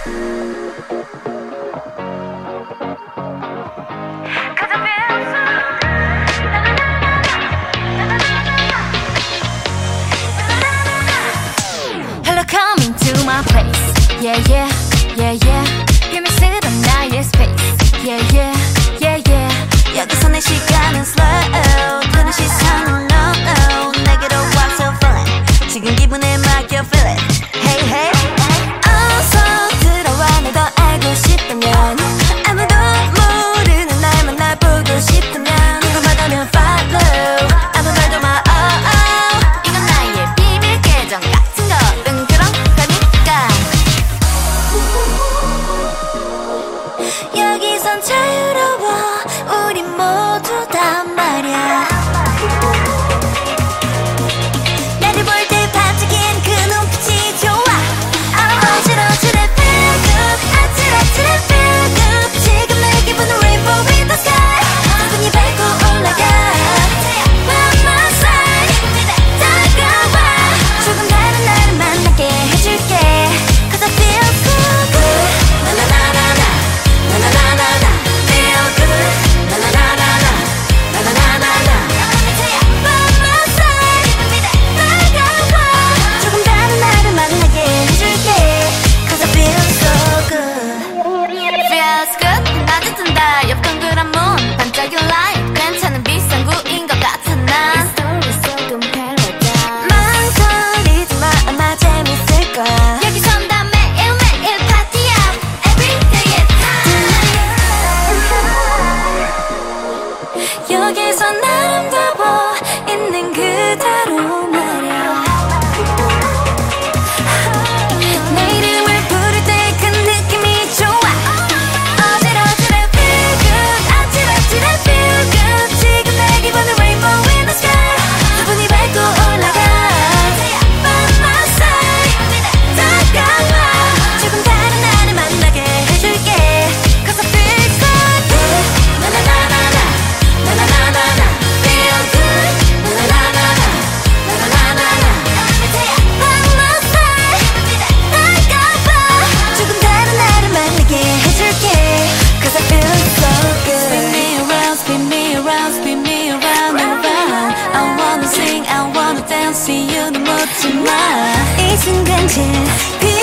Coming to my place, yeah, yeah, yeah, yeah. 비밀스런 나의 space, yeah, yeah, yeah, yeah. 여기서 내 시간은 slow, 드는 시선은 no, no. 내게로 와서 feel it, 지금 기분에 맡겨 feel it. Hey, hey, 어서 들어와. 널 더 알고 싶다면, 아무도 모르는 날만 날 보고 싶다면, 궁금하다면 follow, 아무 말도 마, oh, oh. 이건 나의 비밀 계정 같은 거든. 여기선 자유로워 우리 모두 다 말야. 나를 볼 때 반짝인 그 눈빛이 좋아. 어지러지래 feel good, 아찔아찔해 feel good. 지금 내 기분은 rainbow in the sky. 기분이 밟고 올라가 by my side. 다가와 조금 다른 나를 만나게 해줄게. Cause I feel so good. 나나나나나 나나나나나 feel good. 나나나나나 나나나나나 by my side. 다가와 조금 다른 나를 만나게 해줄게. Cause I feel so good. Feels good. 낮에 뜬다 옆 동그란 문 반짝여 light. 괜찮은 비상구인 것 같아 난. 망설이지 마 아마 재밌을 거야. 여기선 다 매일매일 파티야. Every day is time. 여기선 아름다워 있는 그대로 말야. 내 이름을 부를 때 그 느낌이 좋아. 어지러지래 feel good, 아찔아찔해 feel good. 지금 내 기분은 rainbow in the sky. 기분이 밟고 올라가 by my side. 다가와 조금 다른 나를 만나게 해줄게. Cause I feel so good. 나나나나나 나나나나나 feel good. 나나나나나 나나나나나 by my side. 다가와 조금 다른 나를 만나게 해줄게. Cause I feel so good. Spin me around, spin me around, spin me around and around. I wanna sing, I wanna dance, see you 는 묻지 마. 이 순간 제일